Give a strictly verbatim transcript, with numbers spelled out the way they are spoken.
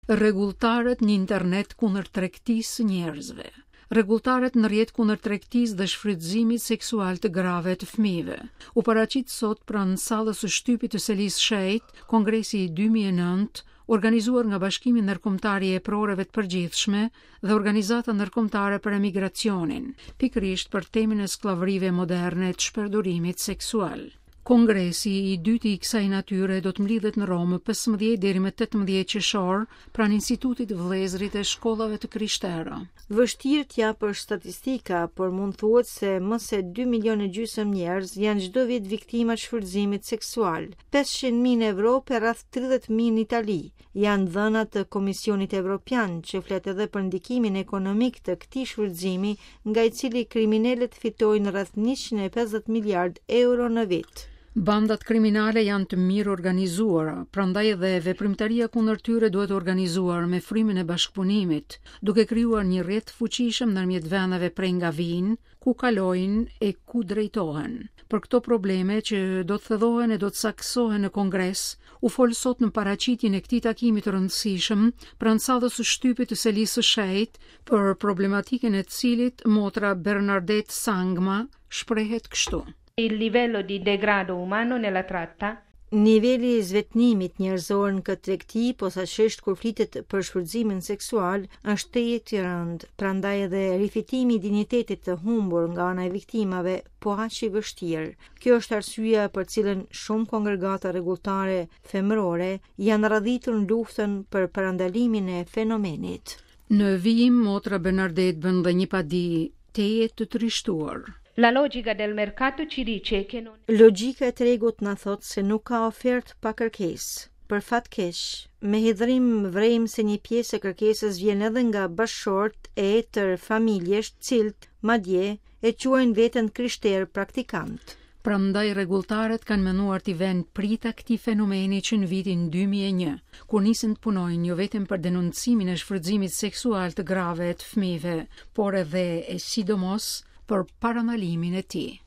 Rregulltarët një internet kundër tregtisë së njerëzve. Rregulltarët në rrjet kundër tregtisë dhe shfrytëzimit seksual të grave të fëmijëve. U paraqit sot pranë sallës së shtypit të Selis Shejt, kongresi i dy mijë e nëntë, organizuar nga Bashkimi Ndërkombëtar i Eprorëve të Përgjithshme dhe Organizata Ndërkombëtare për Emigracionin, pikërisht për temën e skllavërive moderne të shpërdorimit seksual. Kongresi i dytë i kësaj natyre do të mlidhet në Romë pesëmbëdhjetë deri më tetëmbëdhjetë qershor pranë Institutit Vëllezërit të Shkollave të Krishterë. Vështirë t'ja për statistika, por mund thuhet se më se dy milionë e gjysmë njerëz janë çdo vit viktima të shfrytëzimit seksual. pesëqind mijë në Evropë e rreth tridhjetë mijë në Itali. Janë dhëna të Komisionit Evropian, që flet edhe për ndikimin ekonomik të këtij shfrytëzimi, nga i cili kriminalët fitojnë rreth njëqind e pesëdhjetë miliardë euro në vit. Bandat kriminale janë të mirë organizuara, prandaj edhe veprimtaria kundër tyre duhet organizuar me frymën e bashkëpunimit, duke krijuar një rrjet fuqishëm ndërmjet vendeve prej nga vijnë, ku kalojnë e ku drejtohen. Për këto probleme që do të thedhohen e do të saksohen në Kongres, u fol sot në paraqitjen e këtij takimi të rëndësishëm pranë sallës së shtypit të Selis së Shejt, për problematikën e të cilit motra Bernadette Sangma shprehet kështu. Il livello di degrado umano nella tratta. Niveli i zvetnimit njerëzor në këtë tregti, posaçërisht kur flitet për shfrytëzimin seksual, është tejet i rëndë, prandaj edhe rifitimi i dinjitetit të humbur nga ana e viktimave po aq i vështirë. Kjo është arsyeja për cilën shumë kongregata rregulltare femërore janë radhitur në luftën për parandalimin e fenomenit. Në vijim, motra Bernadette bën dhe një padi teje të trishtuar. La logica del mercato ci dice che non... Logjika e tregut na thot se nuk ka ofertë pa kërkesë. Për fat keq, me hidhrim vrejmë se një pjesë e kërkesës vjen edhe nga bashkëshortë e etër familjesh, cilët madje e quajnë veten krishterë praktikant. Prandaj rregulltarët kanë menduar t'i vënë prita këtij fenomeni që në vitin dy mijë e një, kur nisën të punojnë jo vetëm për denoncimin e shfrytëzimit seksual të grave të fëmijëve, por edhe e sidomos për parandalimin e tij.